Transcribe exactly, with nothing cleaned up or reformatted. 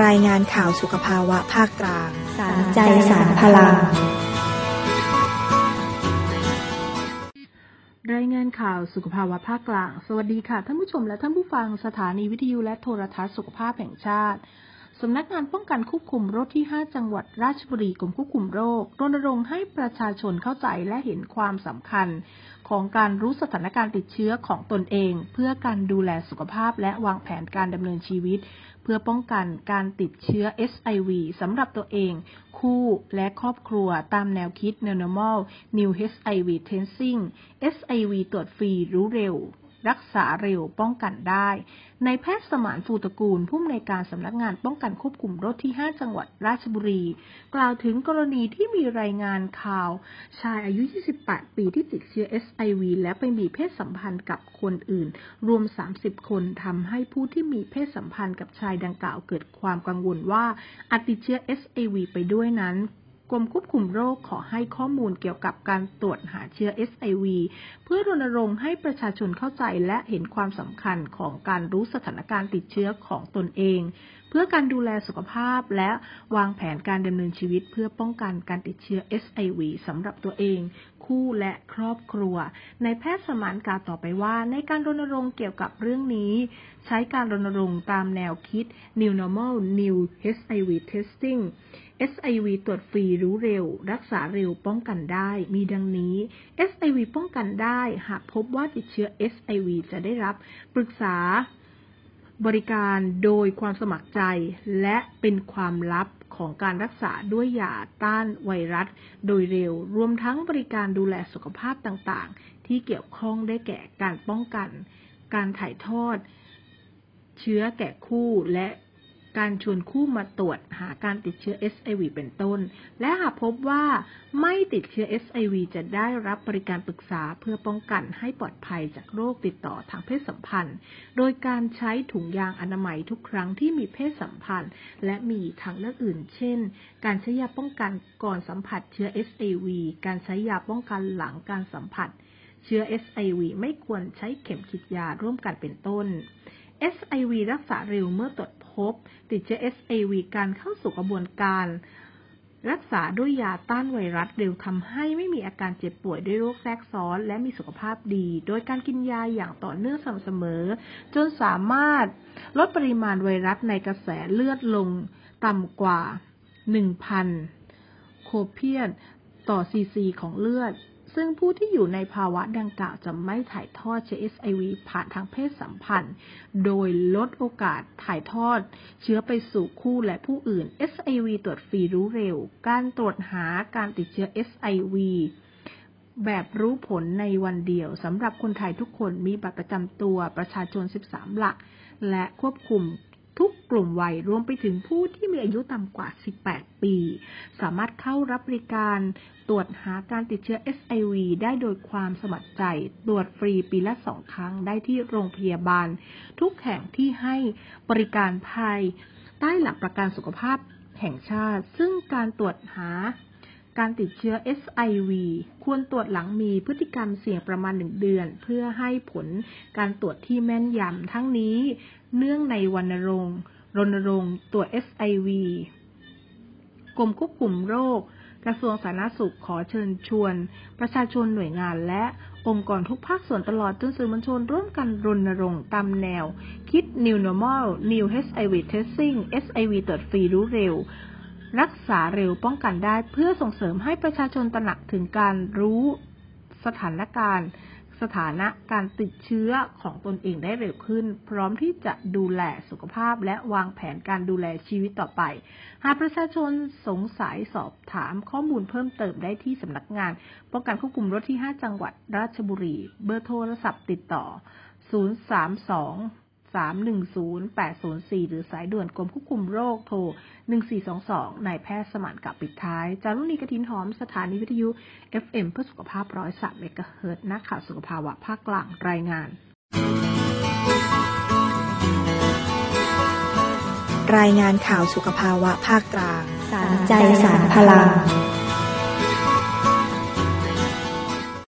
รายงานข่าวสุขภาวะภาคกลางสารใจสารพลังรายงานข่าวสุขภาวะภาคกลางสวัสดีค่ะท่านผู้ชมและท่านผู้ฟังสถานีวิทยุและโทรทัศน์สุขภาพแห่งชาติสำนักงานป้องกันควบคุมโรคที่ห้าจังหวัดราชบุรีกรมควบคุมโรครณรงค์ให้ประชาชนเข้าใจและเห็นความสำคัญของการรู้สถานการณ์ติดเชื้อของตนเองเพื่อการดูแลสุขภาพและวางแผนการดำเนินชีวิตเพื่อป้องกันการติดเชื้อ เอช ไอ วี สำหรับตัวเองคู่และครอบครัวตามแนวคิด New Normal New เอช ไอ วี Testing เอช ไอ วี ตรวจฟรีรู้เร็วรักษาเร็วป้องกันได้นายแพทย์สมานฟูตระกูลผู้อำนวยการสำนักงานป้องกันควบคุมโรคที่ห้าจังหวัดราชบุรีกล่าวถึงกรณีที่มีรายงานข่าวชายอายุยี่สิบแปดปีที่ติดเชื้อ เอช ไอ วี และไปมีเพศสัมพันธ์กับคนอื่นรวมสามสิบคนทำให้ผู้ที่มีเพศสัมพันธ์กับชายดังกล่าวเกิดความกังวลว่าอาจติดเชื้อ เอช ไอ วี ไปด้วยนั้นกรมควบคุมโรคขอให้ข้อมูลเกี่ยวกับการตรวจหาเชื้อ เอช ไอ วี เพื่อรณรงค์ให้ประชาชนเข้าใจและเห็นความสำคัญของการรู้สถานการณ์ติดเชื้อของตนเองเพื่อการดูแลสุขภาพและวางแผนการดำเนินชีวิตเพื่อป้องกันการติดเชื้อ เอช ไอ วี สำหรับตัวเองคู่และครอบครัวนายแพทย์สมานกล่าวต่อไปว่าในการรณรงค์เกี่ยวกับเรื่องนี้ใช้การรณรงค์ตามแนวคิด New Normal New เอช ไอ วี Testing เอช ไอ วี ตรวจฟรีรู้เร็วรักษาเร็วป้องกันได้มีดังนี้ เอช ไอ วี ป้องกันได้หากพบว่าติดเชื้อ เอช ไอ วี จะได้รับปรึกษาบริการโดยความสมัครใจและเป็นความลับของการรักษาด้วยยาต้านไวรัสโดยเร็วรวมทั้งบริการดูแลสุขภาพต่างๆที่เกี่ยวข้องได้แก่การป้องกันการถ่ายทอดเชื้อแก่คู่และการชวนคู่มาตรวจหาการติดเชื้อ เอช ไอ วี เป็นต้นและหากพบว่าไม่ติดเชื้อ เอช ไอ วี จะได้รับบริการปรึกษาเพื่อป้องกันให้ปลอดภัยจากโรคติดต่อทางเพศสัมพันธ์โดยการใช้ถุงยางอนามัยทุกครั้งที่มีเพศสัมพันธ์และมีทางเลือกอื่นเช่นการใช้ยาป้องกันก่อนสัมผัสเชื้อ เอช ไอ วี การใช้ยาป้องกันหลังการสัมผัสเชื้อ เอช ไอ วี ไม่ควรใช้เข็มฉีดยาร่วมกันเป็นต้นเอช ไอ วี รักษาเร็วเมื่อตรวจพบติดเชื้อ เอช ไอ วี การเข้าสู่กระบวนการรักษาด้วยยาต้านไวรัสเร็วทำให้ไม่มีอาการเจ็บป่วยด้วยโรคแทรกซ้อนและมีสุขภาพดีโดยการกินยาอย่างต่อเนื่องสม่ำเสมอจนสามารถลดปริมาณไวรัสในกระแสเลือดลงต่ำกว่า หนึ่งพัน โคเพียนต่อซีซีของเลือดซึ่งผู้ที่อยู่ในภาวะดังกล่าวจะไม่ถ่ายทอดเชื้อ เอช ไอ วี ผ่านทางเพศสัมพันธ์โดยลดโอกาสถ่ายทอดเชื้อไปสู่คู่และผู้อื่น เอช ไอ วี ตรวจฟรีรู้เร็วการตรวจหาการติดเชื้อ เอช ไอ วี แบบรู้ผลในวันเดียวสำหรับคนไทยทุกคนมีบัตรประจำตัวประชาชนสิบสามหลักและควบคุมทุกกลุ่มวัยรวมไปถึงผู้ที่มีอายุต่ำกว่าสิบแปดปีสามารถเข้ารับบริการตรวจหาการติดเชื้อ เอช ไอ วี ได้โดยความสมัครใจตรวจฟรีปีละสองครั้งได้ที่โรงพยาบาลทุกแห่งที่ให้บริการภายใต้หลักประกันสุขภาพแห่งชาติซึ่งการตรวจหาการติดเชื้อ เอช ไอ วี ควรตรวจหลังมีพฤติกรรมเสี่ยงประมาณหนึ่งเดือนเพื่อให้ผลการตรวจที่แม่นยำทั้งนี้เนื่องในวันรณรงค์รณรงค์ตรวจ เอช ไอ วี กรมควบคุมโรคกระทรวงสาธารณสุขขอเชิญชวนประชาชนหน่วยงานและองค์กรทุกภาคส่วนตลอดจนสื่อมวลชนร่วมกันรณรงค์ตามแนวคิด New Normal New เอช ไอ วี Testing เอช ไอ วี ตรวจฟรีรู้เร็วรักษาเร็วป้องกันได้เพื่อส่งเสริมให้ประชาชนตระหนักถึงการรู้สถานการณ์สถานะการติดเชื้อของตนเองได้เร็วขึ้นพร้อมที่จะดูแลสุขภาพและวางแผนการดูแลชีวิตต่อไปหากประชาชนสงสัยสอบถามข้อมูลเพิ่มเติมได้ที่สำนักงานป้องกันควบคุมโรคที่ห้าจังหวัดราชบุรีเบอร์โทรศัพท์ติดต่อศูนย์ สาม สอง สาม หนึ่ง ศูนย์ แปด ศูนย์ สี่หรือสายด่วนกรมควบคุมโรคโทรหนึ่ง สี่ สอง สองนายแพทย์สมานกล่าวปิดท้ายจารุณีกฐินหอมสถานีวิทยุ เอฟ เอ็ม เพื่อสุขภาพหนึ่งร้อยสามเมกะเฮิรตซ์นักข่าวสุขภาวะภาคกลางรายงานรายงานข่าวสุขภาวะภาคกลางสารใจสารพลัง